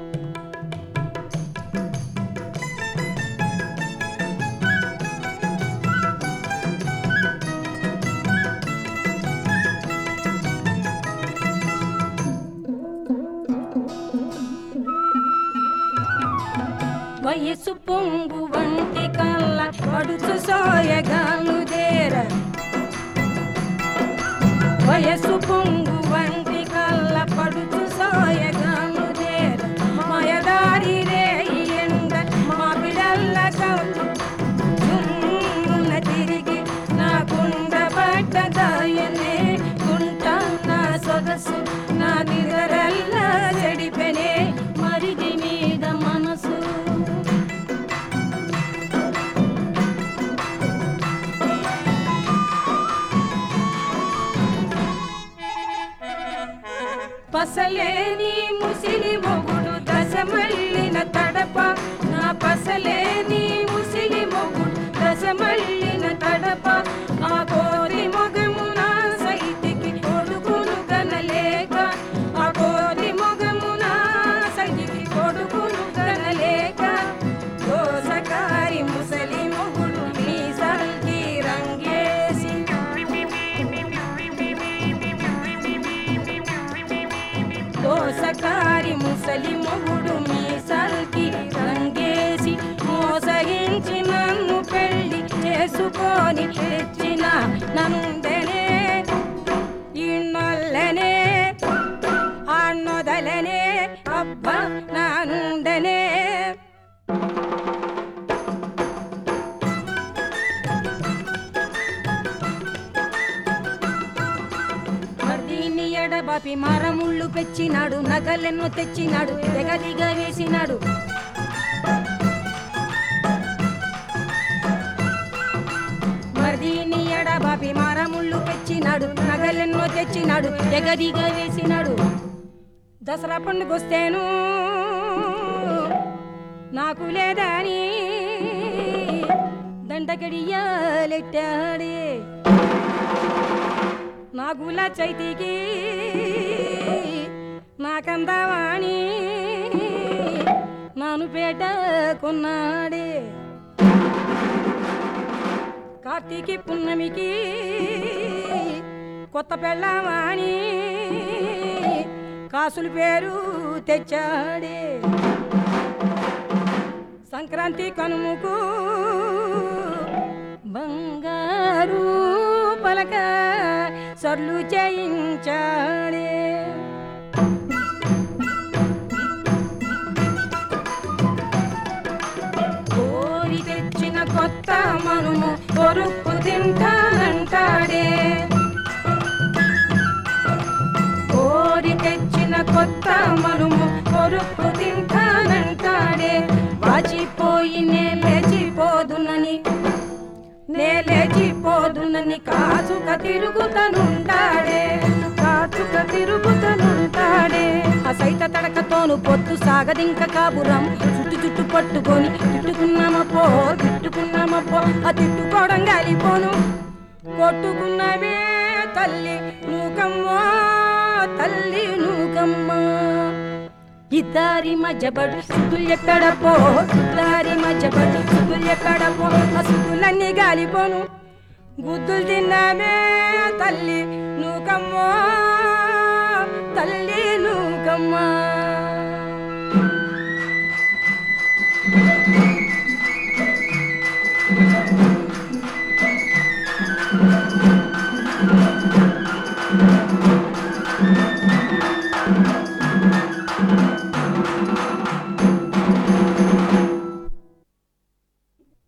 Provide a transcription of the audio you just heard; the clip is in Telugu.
వయసు పొంగు వంటి కళ్ళ పడుచు సోయగాలు దేర వయసు పొంగు వంటి కళ్ళ పడుచు సోయగాలు దేర మాయదారి రేయి ఎండ మా బిడల్ల కౌన్న తిరిగి నా కుండ పడ్డ దాయనే గుంట నా సొగసు నా నిగరల్లా చెడిపెనే మరిది మీద మనసు పసలేని ముసిలి మొగుడు దశమల్లిన తడప నా పసలేని ముసిలి మొగుడు దశమల్లిన తడప ఆ కోరి మొగము నా సైతికి కొడుకును గనలేక ఆ కోరి మొగము నా సైతికి కొడుకును గనలేక దోసకారి ముసలి మొగుడు మీసాల్కి రంగేసి దోసకారి ముసలి మొగుడు మీసాల్కి రంగేసి మోసగించి నన్ను పెళ్లి చేసుకొని తెచ్చిన నందనే ఇన్నొల్లనే అన్నొదలనే అబ్బా నానుండనే ఎడబాపి మరముళ్ళు పెచ్చినాడు నగలెన్నో తెచ్చినాడు ఎగదిగా వేసినాడు మర్దీని ఎడబాపి మరముళ్ళు పెచ్చినాడు నగలెన్నో తెచ్చినాడు ఎగదిగా వేసినాడు దసరా పండుగొస్తేను నాకు లేదని దండగడియాలెట్టాడే నా గులా చైతికి నాకందావాణి నాను పేట కొన్నాడే కార్తీకి పున్నమికి కొత్త పెళ్ళవాణి కాసులు పేరు తెచ్చాడే సంక్రాంతి కనుముకు బంగారు పలక సర్లు చేయించాడే కోరి తెచ్చిన కొత్త మనుము కొరుక్కు తింటానంటాడే కోరి తెచ్చిన కొత్త మనుము కొరుక్కు తింటానంటాడే వాచిపోయి లేచిపోదునని లేచిపోదునని కాచుక తిరుగుతనుంటాడే ఆ సైత తడకతోను పొత్తు సాగదింక కాపురం చుట్టు పట్టుకొని తిట్టుకున్నామప్పో ఆ తిట్టుకోవడం గాలిపోను కొట్టుకున్నవే తల్లి నూకమ్మా తల్లి నూకమ్మా ఇద్దరి మధ్యపడు సుతులెక్కడపో ఇద్దరి మధ్యపడు సుతులెక్కడపో ఆ సుతులన్నీ గాలిపోను గుద్దులు తిన్నామే తల్లి నూకమ్మా తల్లి నూకమ్మా